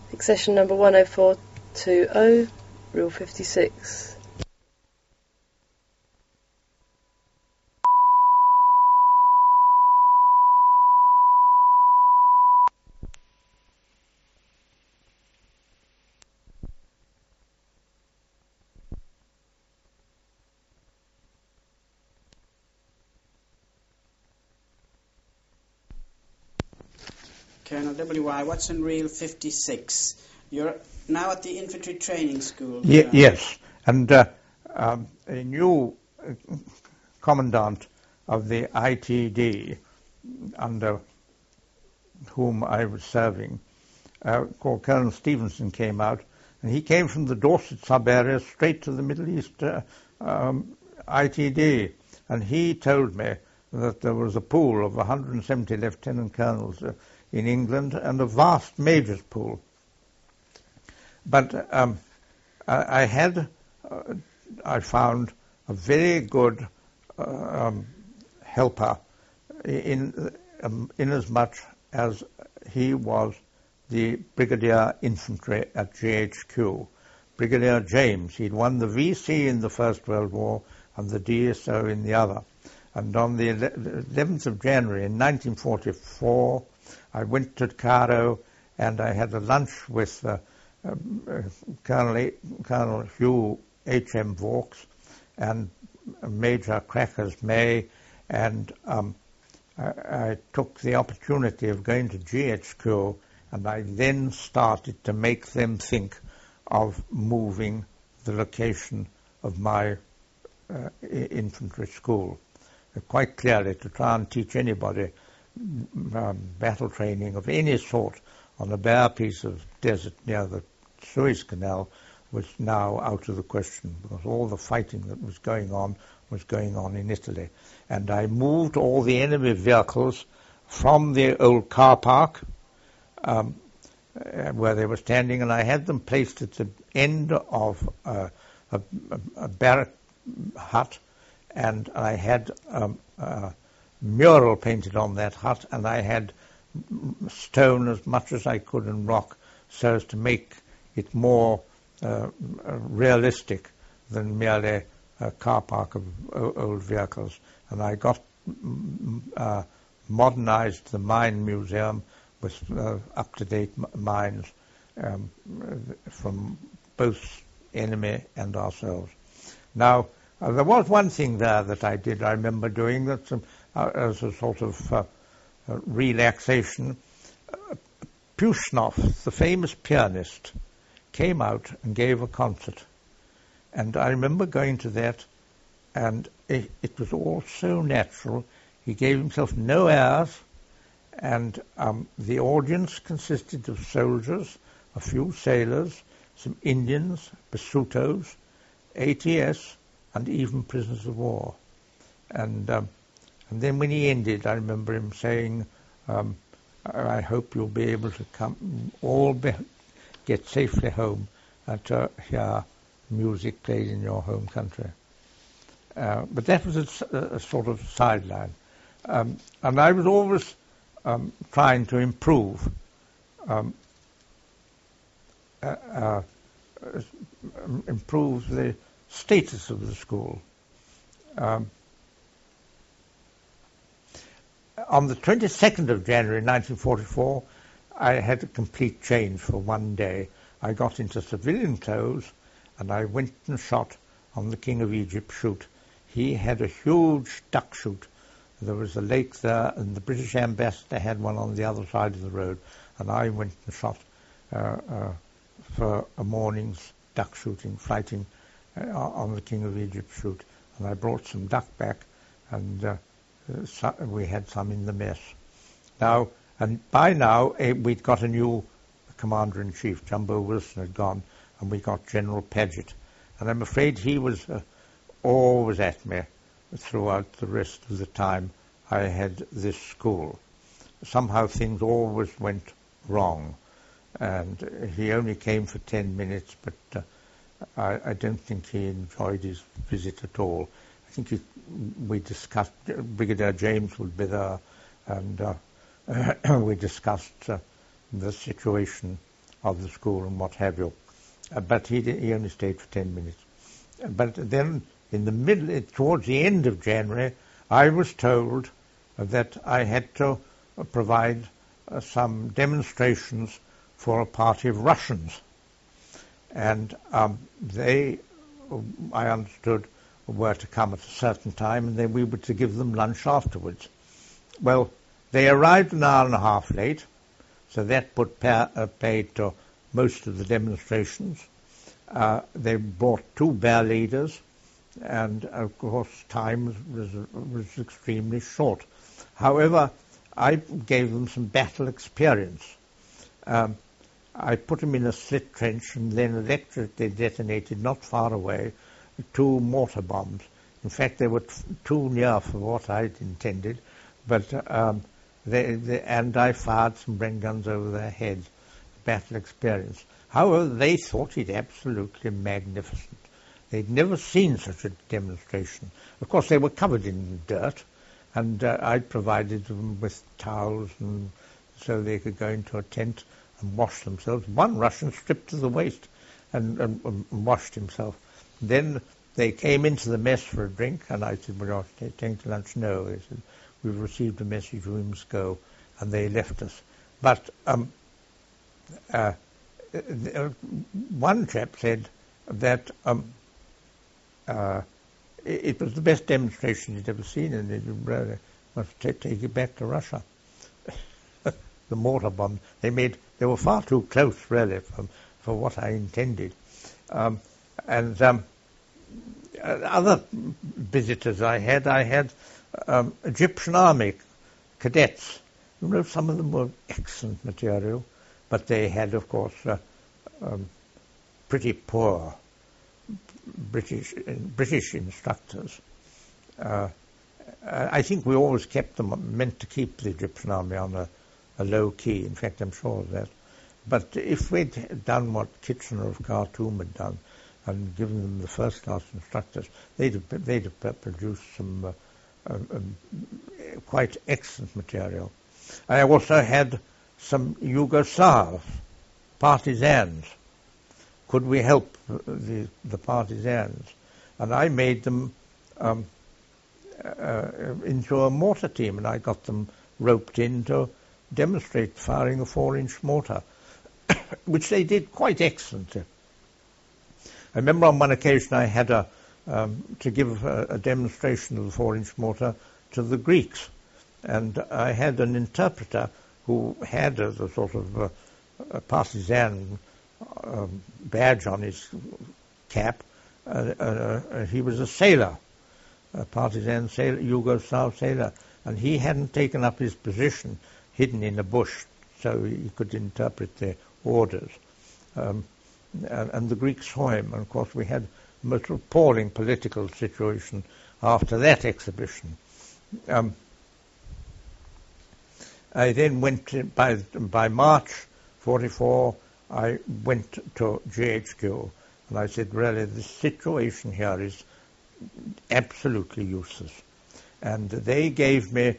Accession number 10420, Rule 56. Colonel W.Y. Watson, Reel 56. You're now at the infantry training school. Yes, and a new commandant of the ITD, under whom I was serving, called Colonel Stevenson, came out, and he came from the Dorset sub-area straight to the Middle East ITD, and he told me that there was a pool of 170 lieutenant colonels in England and a vast majors pool. But I found a very good helper in as much as he was the Brigadier Infantry at GHQ. Brigadier James, he'd won the VC in the First World War and the DSO in the other. And on the 11th of January in 1944, I went to Cairo and I had a lunch with Colonel Hugh H.M. Vaux and Major Crackers May, and I took the opportunity of going to GHQ, and I then started to make them think of moving the location of my infantry school. Quite clearly, to try and teach anybody battle training of any sort on a bare piece of desert near the Suez Canal was now out of the question, because all the fighting that was going on in Italy. And I moved all the enemy vehicles from the old car park where they were standing, and I had them placed at the end of a barrack hut, and I had a mural painted on that hut, and I had stone as much as I could and rock, so as to make it more realistic than merely a car park of old vehicles. And I got modernized the mine museum with up-to-date mines from both enemy and ourselves. Now, there was one thing there that I remember doing that as a sort of relaxation. Pushnov, the famous pianist, came out and gave a concert. And I remember going to that, and it was all so natural. He gave himself no airs, and the audience consisted of soldiers, a few sailors, some Indians, Basutos, ATS, and even prisoners of war. And then when he ended, I remember him saying, I hope you'll be able to get safely home and to hear music played in your home country. But that was a sort of sideline. And I was always trying to improve the status of the school. On the 22nd of January 1944, I had a complete change for one day. I got into civilian clothes and I went and shot on the King of Egypt shoot. He had a huge duck shoot. There was a lake there, and the British ambassador had one on the other side of the road, and I went and shot for a morning's duck shooting, fighting on the King of Egypt shoot. And I brought some duck back, and we had some in the mess. Now, and by now, we'd got a new commander-in-chief. Jumbo Wilson had gone, and we got General Paget. And I'm afraid he was always at me throughout the rest of the time I had this school. Somehow things always went wrong, and he only came for 10 minutes, but I don't think he enjoyed his visit at all. I think we discussed, Brigadier James would be there, and we discussed the situation of the school and what have you. But he only stayed for 10 minutes. But then in the middle, towards the end of January, I was told that I had to provide some demonstrations for a party of Russians. And they, I understood, were to come at a certain time, and then we were to give them lunch afterwards. Well, they arrived an hour and a half late, so that put paid to most of the demonstrations. They brought 2 bear leaders, and of course time was extremely short. However, I gave them some battle experience. I put them in a slit trench and then electrically detonated not far away 2 mortar bombs. In fact, they were too near for what I'd intended, but and I fired some Bren guns over their heads. Battle experience. However, they thought it absolutely magnificent. They'd never seen such a demonstration. Of course, they were covered in dirt, and I provided them with towels and so they could go into a tent and wash themselves. One Russian stripped to the waist and washed himself. Then they came into the mess for a drink, and I said, "Well, you're taking to lunch?" "No." They said, "We've received a message, we must go." And they left us. But one chap said that it was the best demonstration he'd ever seen, and he really must take it back to Russia. The mortar bomb they were far too close, really, for what I intended. Other visitors I had Egyptian army cadets. You know, some of them were excellent material, but they had, of course, pretty poor British instructors. I think we always meant to keep the Egyptian army on a low key. In fact, I'm sure of that. But if we'd done what Kitchener of Khartoum had done and given them the first-class instructors, they'd have produced some quite excellent material. I also had some Yugoslav partisans. Could we help the partisans? And I made them into a mortar team, and I got them roped in to demonstrate firing a 4-inch mortar, which they did quite excellently. I remember on one occasion I had to give a demonstration of the 4-inch mortar to the Greeks, and I had an interpreter who had a sort of a partisan badge on his cap. He was a sailor, a partisan sailor, Yugoslav sailor, and he hadn't taken up his position hidden in a bush so he could interpret their orders. And the Greeks saw him, and of course we had a most appalling political situation after that exhibition. I then went by March 44. I went to GHQ and I said, really, the situation here is absolutely useless. And they gave me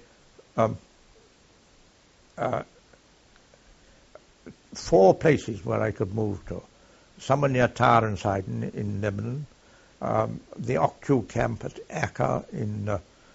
4 places where I could move to. Somewhere near Tyreside in Lebanon, the Okju camp at Akka in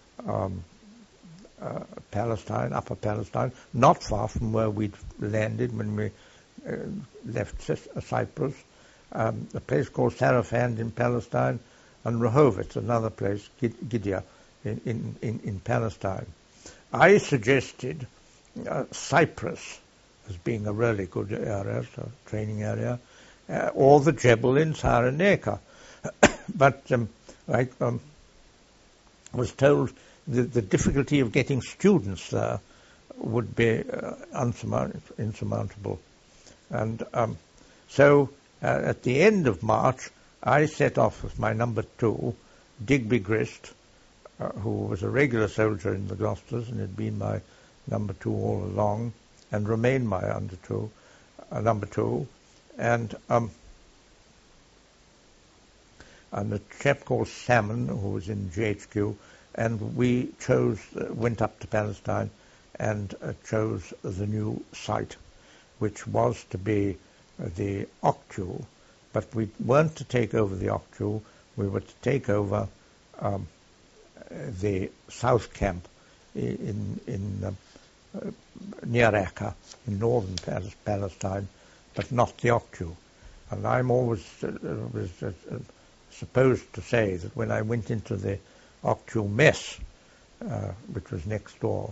Palestine, Upper Palestine, not far from where we'd landed when we left Cyprus, a place called Sarafand in Palestine, and Rehovot, another place, Gidia, in Palestine. I suggested Cyprus as being a really good area, so training area, or the Jebel in Cyrenaica. But I was told the difficulty of getting students there would be insurmountable. And so at the end of March, I set off with my number 2, Digby Grist, who was a regular soldier in the Gloucesters and had been my number 2 all along and remained my number 2. And a chap called Salmon, who was in GHQ, and we went up to Palestine and chose the new site, which was to be the Octu, but we weren't to take over the Octu. We were to take over the South Camp in near Acre in northern Palestine, but not the Octu. And I'm always supposed to say that when I went into the Octu mess, which was next door,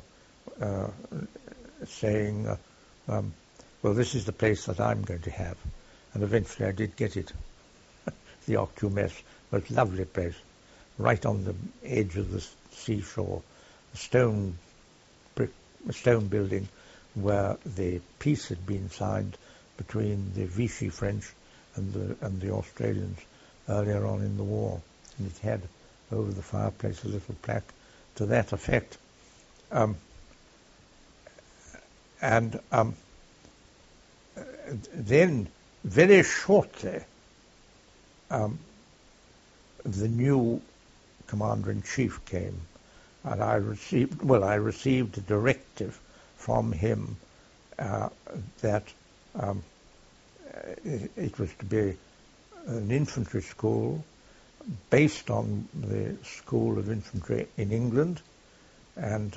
saying, well, this is the place that I'm going to have. And eventually I did get it. The Octu mess was a lovely place, right on the edge of the seashore, a stone building where the peace had been signed between the Vichy French and the Australians earlier on in the war. And it had over the fireplace a little plaque to that effect. Then, very shortly, the new Commander-in-Chief came, and I received a directive from him that it was to be an infantry school based on the School of Infantry in England, and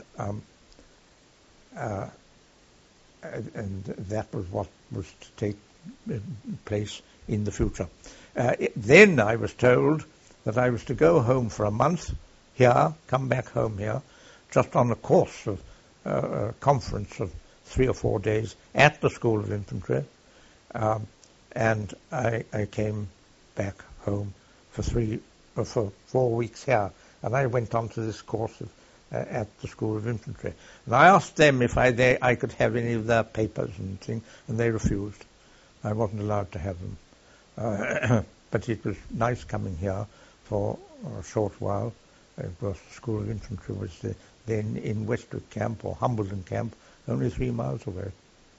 that was what was to take place in the future. Then I was told that I was to go home for a month here, come back home here, just on a course of a conference of 3 or 4 days at the School of Infantry, and I came back home for 4 weeks here, and I went on to this course at the School of Infantry. And I asked them if I could have any of their papers and things, and they refused. I wasn't allowed to have them. But it was nice coming here for a short while. Of course, the School of Infantry was then in Westwick Camp or Humbledon Camp, only 3 miles away.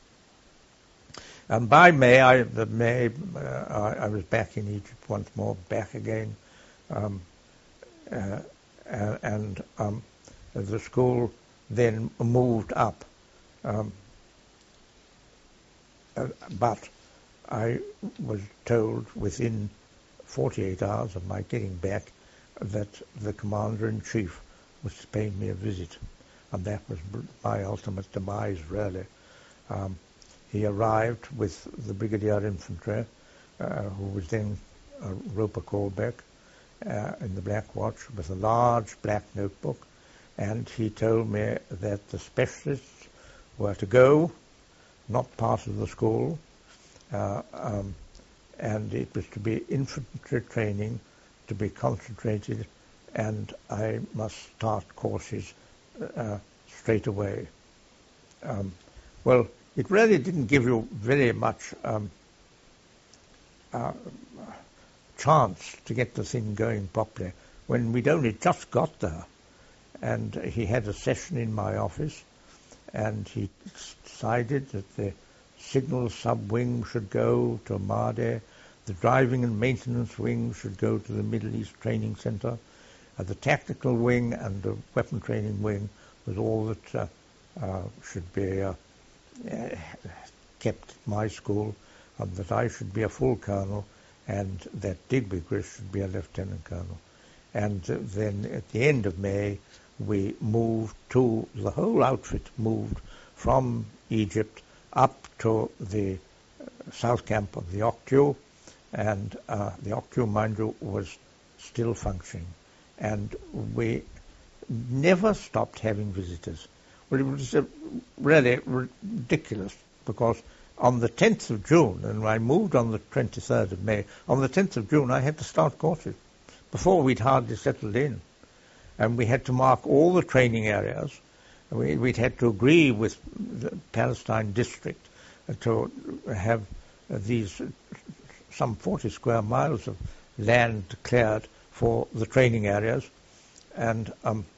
And by May, I was back in Egypt once more, back again, and the school then moved up. But I was told within 48 hours of my getting back that the Commander-in-Chief was paying me a visit, and that was my ultimate demise, really. He arrived with the Brigadier Infantry, who was then Roper Colbeck, in the Black Watch, with a large black notebook, and he told me that the specialists were to go, not part of the school, and it was to be infantry training, to be concentrated, and I must start courses straight away. Well, it really didn't give you very much chance to get the thing going properly when we'd only just got there. And he had a session in my office, and he decided that the signal sub-wing should go to Mardeh, the driving and maintenance wing should go to the Middle East Training Center, the tactical wing and the weapon training wing was all that should be kept at my school, and that I should be a full colonel, and that Digby Grist should be a lieutenant colonel. And then at the end of May, the whole outfit moved from Egypt up to the South Camp of the Octu, and the Octu, mind you, was still functioning. And we never stopped having visitors. Well, it was really ridiculous, because on the 10th of June, and I moved on the 23rd of May, on the 10th of June I had to start courses. Before we'd hardly settled in. And we had to mark all the training areas. We'd had to agree with the Palestine district to have these some 40 square miles of land cleared for the training areas. And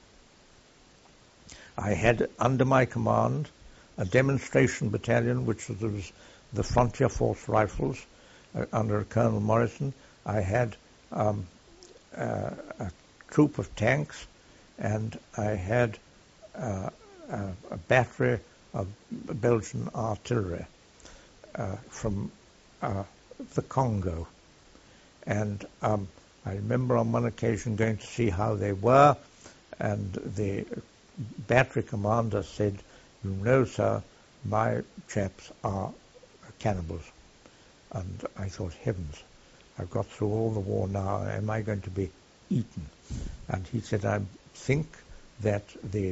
I had under my command a demonstration battalion, which was the Frontier Force Rifles under Colonel Morrison. I had a troop of tanks, and I had a battery of Belgian artillery from the Congo. And I remember on one occasion going to see how they were, and the battery commander said, "You know, sir, my chaps are cannibals." And I thought, heavens, I've got through all the war now, am I going to be eaten? And he said, I think that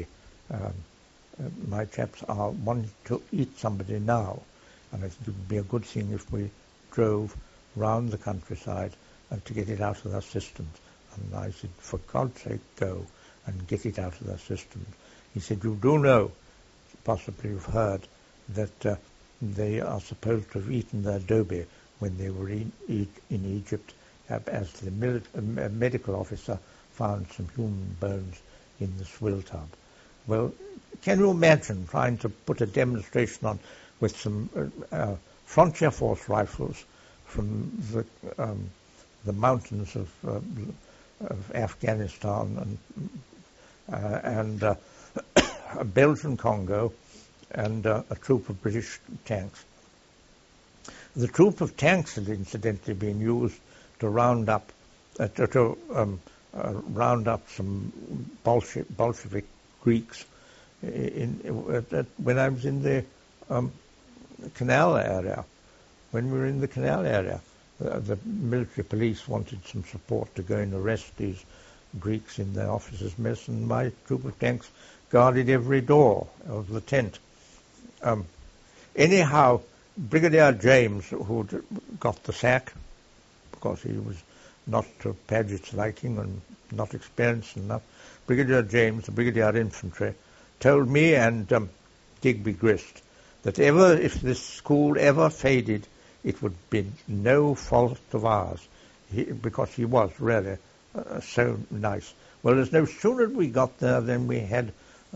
my chaps are wanting to eat somebody now, and I think it would be a good thing if we drove round the countryside and to get it out of their systems. And I said, for God's sake, go and get it out of their systems. He said, you do know, possibly you've heard, that they are supposed to have eaten their Dobie when they were in Egypt, as the medical officer found some human bones in the swill tub. Well, can you imagine trying to put a demonstration on with some Frontier Force rifles from the mountains of Afghanistan and Belgian Congo, and a troop of British tanks. The troop of tanks had incidentally been used to round up some Bolshevik Greeks when I was in the canal area. When we were in the canal area, the military police wanted some support to go and arrest these Greeks in their officers' mess, and my troop of tanks guarded every door of the tent. Anyhow, Brigadier James, who'd got the sack, because he was not to Paget's liking and not experienced enough, Brigadier James, the Brigadier Infantry, told me and Digby Grist that if this school ever faded, it would be no fault of ours, because he was really so nice. Well, as no sooner we got there than we had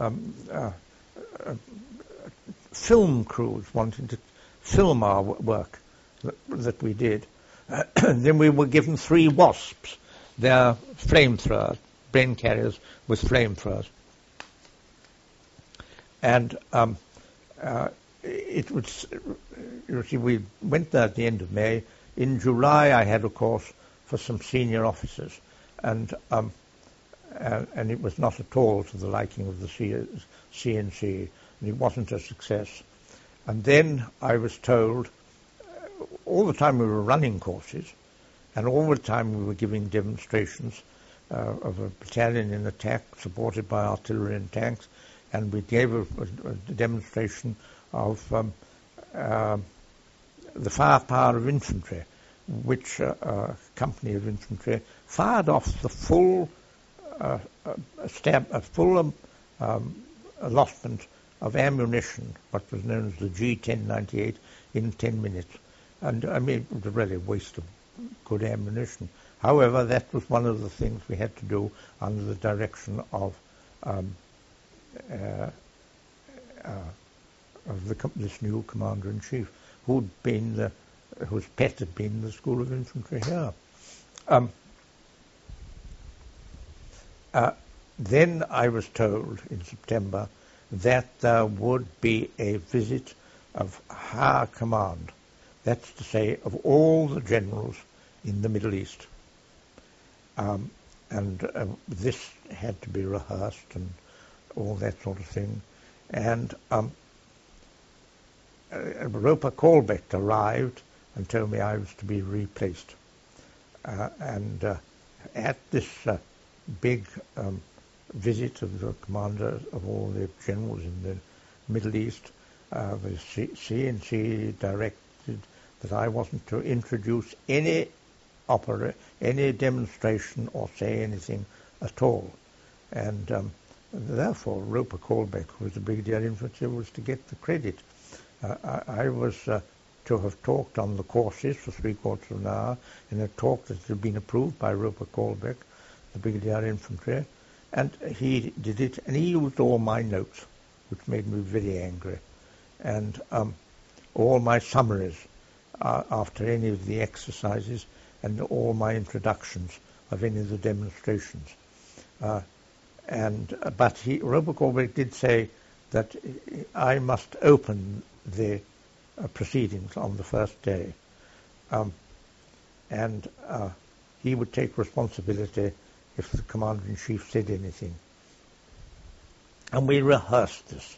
film crews wanting to film our work that we did. Then we were given 3 Wasps. They're flamethrowers, brain carriers with flamethrowers. And it was, you see, we went there at the end of May. In July, I had a course for some senior officers, and it was not at all to the liking of the CNC, and it wasn't a success. And then I was told, all the time we were running courses, and all the time we were giving demonstrations of a battalion in attack supported by artillery and tanks, and we gave a demonstration of the firepower of infantry, which company of infantry fired off the full allotment of ammunition, what was known as the G1098, in 10 minutes. And I mean, it was really a waste of good ammunition. However, that was one of the things we had to do under the direction of this new commander-in-chief, whose pet had been the School of Infantry here. Then I was told in September that there would be a visit of higher command, that's to say, of all the generals in the Middle East. And this had to be rehearsed and all that sort of thing. And Roper Colbeck arrived and told me I was to be replaced. And at this big visit of the commander of all the generals in the Middle East, the CNC directed that I wasn't to introduce any demonstration or say anything at all. And therefore, Roper Colbeck, who was the Brigadier Infantry, was to get the credit. I was to have talked on the courses for 3/4 of an hour in a talk that had been approved by Roper Colbeck, the Brigadier Infantry, and he did it, and he used all my notes, which made me very angry, and all my summaries after any of the exercises, and all my introductions of any of the demonstrations. But Roper Colbeck did say that I must open the proceedings on the first day. and he would take responsibility if the Commander-in-Chief said anything. And we rehearsed this.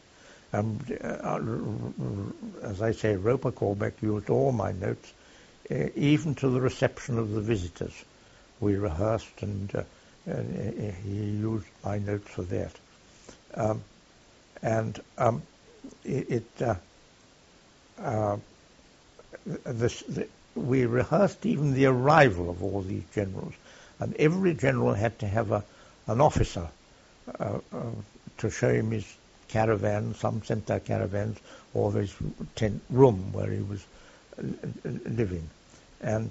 As I say, Roper Corbeck used all my notes, even to the reception of the visitors. We rehearsed, and he used my notes for that. We rehearsed even the arrival of all these generals, and every general had to have an officer to show him his caravan. Some sent their caravans or his tent room where he was living. And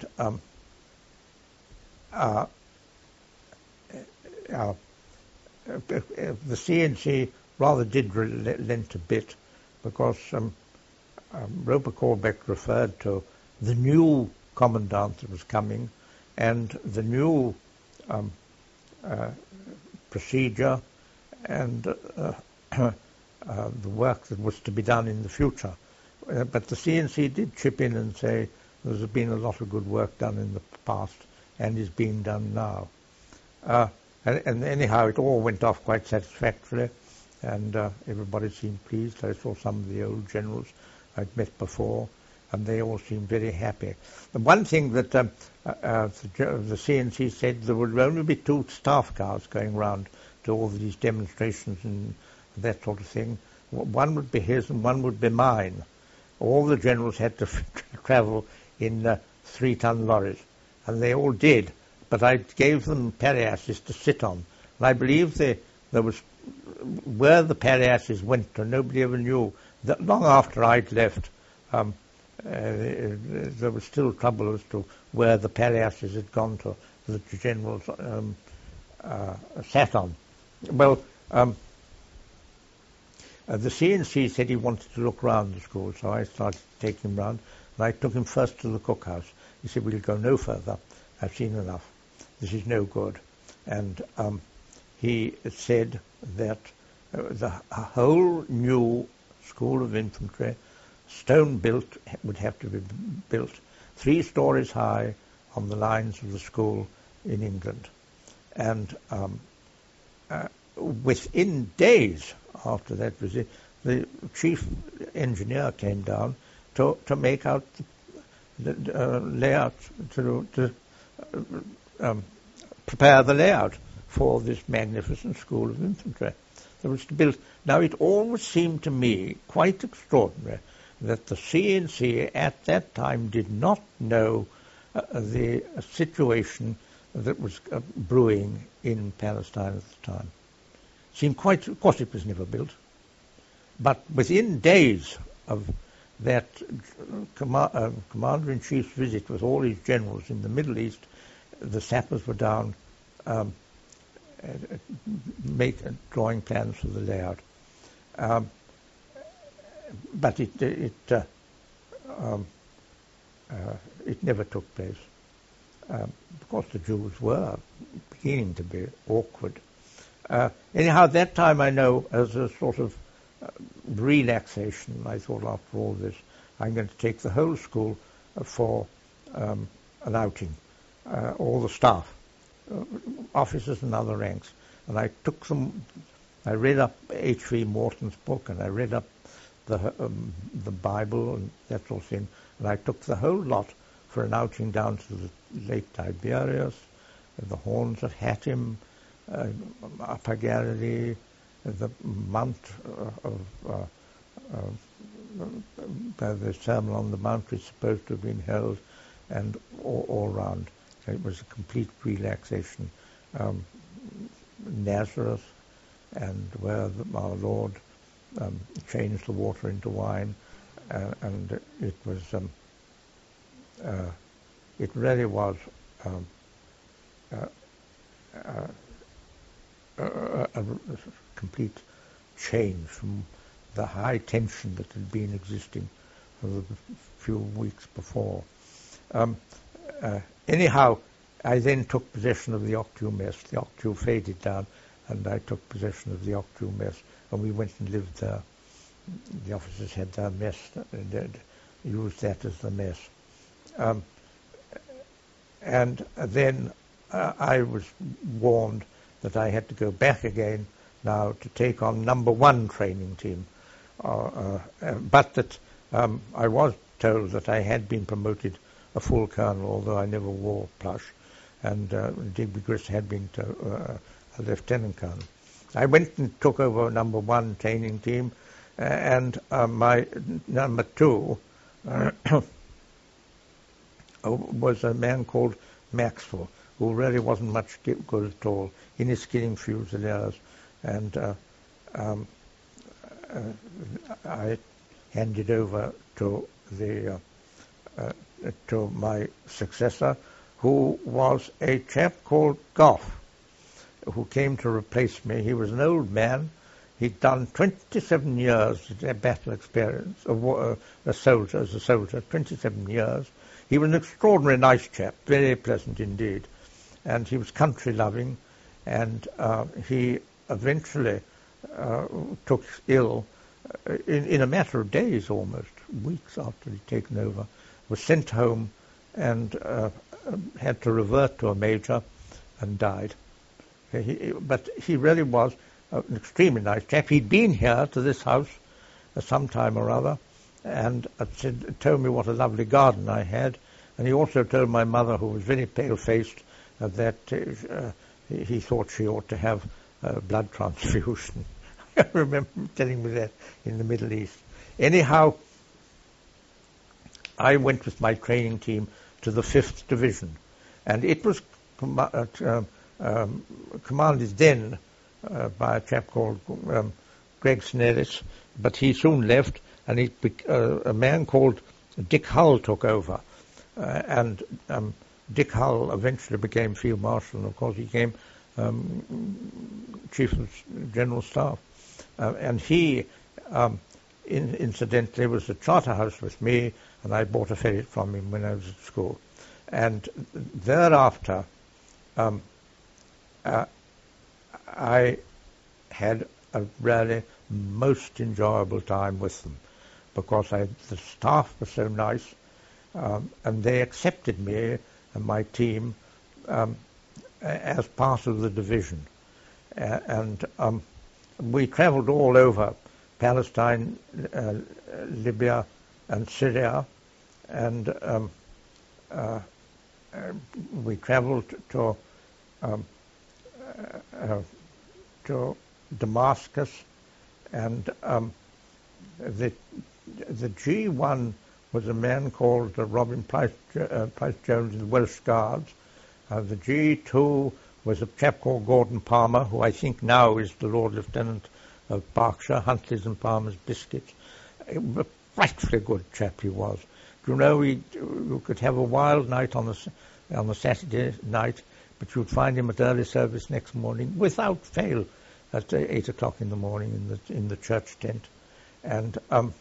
the CNC rather did relent a bit, because Roper Corbeck referred to the new commandant that was coming and the new procedure and the work that was to be done in the future. But the CNC did chip in and say there's been a lot of good work done in the past and is being done now. And anyhow, it all went off quite satisfactorily, and everybody seemed pleased. I saw some of the old generals I'd met before, and they all seemed very happy. The one thing that the CNC said, there would only be 2 staff cars going round to all of these demonstrations and that sort of thing. One would be his and one would be mine. All the generals had to travel in 3-ton lorries, and they all did. But I gave them pariasses to sit on. And I believe there was, where the pariasses went to, nobody ever knew. That long after I'd left, there was still trouble as to where the pariasses had gone to, that the generals sat on. Well, the CNC said he wanted to look round the school, so I started to take him round, and I took him first to the cookhouse. He said, "We'll go no further. I've seen enough. This is no good." And he said that the whole new school of infantry, stone built, would have to be built 3 stories high on the lines of the school in England. And within days after that visit, the chief engineer came down to make out the layout, to prepare the layout for this magnificent school of infantry that was to build. Now, it always seemed to me quite extraordinary that the CNC at that time did not know the situation that was brewing in Palestine at the time. Seemed quite, of course it was never built, but within days of that Commander-in-Chief's visit with all his generals in the Middle East, the sappers were down drawing plans for the layout. But it never took place. Of course, the Jews were beginning to be awkward. Anyhow, that time I know, as a sort of relaxation, I thought, after all this, I'm going to take the whole school for an outing, all the staff, officers and other ranks. And I took them, I read up H.V. Morton's book, and I read up the Bible and that sort of thing, and I took the whole lot for an outing down to the Lake Tiberias, the Horns of Hattim, Upper Galilee, the Mount the Sermon on the Mount is supposed to have been held, and all round. It was a complete relaxation. Nazareth, and where our Lord changed the water into wine, and it was it really was a complete change from the high tension that had been existing for the few weeks before. Anyhow, I then took possession of the Octu mess. The Octu faded down, and I took possession of the Octu mess, and we went and lived there. The officers had their mess, and used that as the mess. and then I was warned that I had to go back again now to take on number 1 training team. But that I was told that I had been promoted a full colonel, although I never wore plush, and Digby Grist had been a lieutenant colonel. I went and took over number 1 training team, and my number 2 was a man called Maxwell, who really wasn't much good at all in his Skidding Fusiliers, and I handed over to to my successor, who was a chap called Goff, who came to replace me. He was an old man. He'd done 27 years battle experience, as a soldier, 27 years. He was an extraordinarily nice chap, very pleasant indeed, and he was country-loving, and he eventually took ill in a matter of days, almost weeks after he'd taken over, was sent home and had to revert to a major and died. But he really was an extremely nice chap. He'd been here to this house some time or other, and told me what a lovely garden I had, and he also told my mother, who was very pale-faced, that he thought she ought to have blood transfusion. I remember telling me that in the Middle East. Anyhow, I went with my training team to the 5th Division, and it was commanded then by a chap called Gregson Ellis, but he soon left, and a man called Dick Hull took over. And Dick Hull eventually became Field Marshal, and of course he became Chief of General Staff. And he, incidentally, was at Charterhouse with me, and I bought a ferret from him when I was at school. And thereafter, I had a really most enjoyable time with them, because the staff was so nice, and they accepted me and my team as part of the division. And we travelled all over Palestine, Libya, and Syria, and we travelled to Damascus, and the G1 was a man called Robin Price-Jones in the Welsh Guards. The G2 was a chap called Gordon Palmer, who I think now is the Lord Lieutenant of Berkshire, Huntley's and Palmer's Biscuits. A frightfully good chap he was. You know, you could have a wild night on the Saturday night, but you'd find him at early service next morning, without fail, at 8 o'clock in the morning in the church tent. And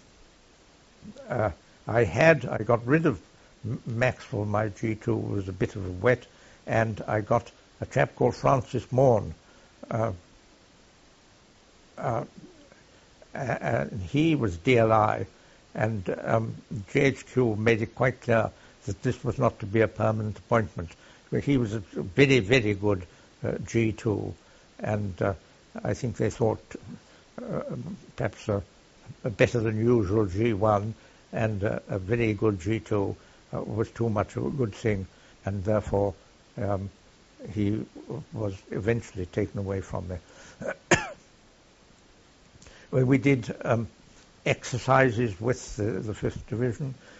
I got rid of Maxwell, my G2, was a bit of a wet, and I got a chap called Francis Morn. And he was DLI, and GHQ made it quite clear that this was not to be a permanent appointment. He was a very, very good G2, and I think they thought perhaps a better than usual G1 and a very good G2 was too much of a good thing, and therefore he was eventually taken away from there. Well, we did exercises with the 5th Division.